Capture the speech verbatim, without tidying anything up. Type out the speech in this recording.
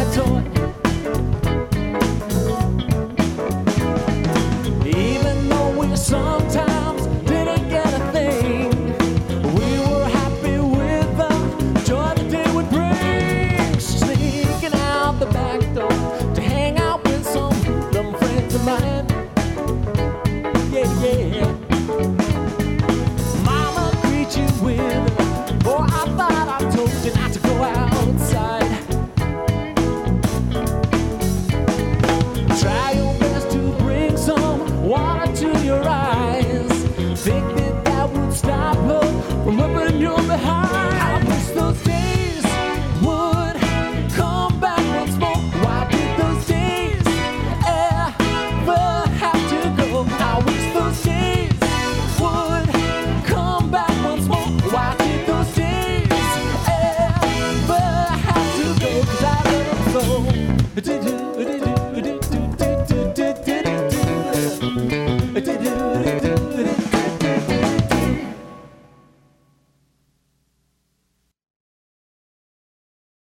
my toy. Even though we sometimes didn't get a thing, we were happy with the joy the day would bring. Sneaking out the back door to hang out with some dumb friends of mine. Yeah, yeah. Mama greet you with, oh, I thought I told you not to go outside. Try your best to bring some water to your eyes. Think that that would stop her.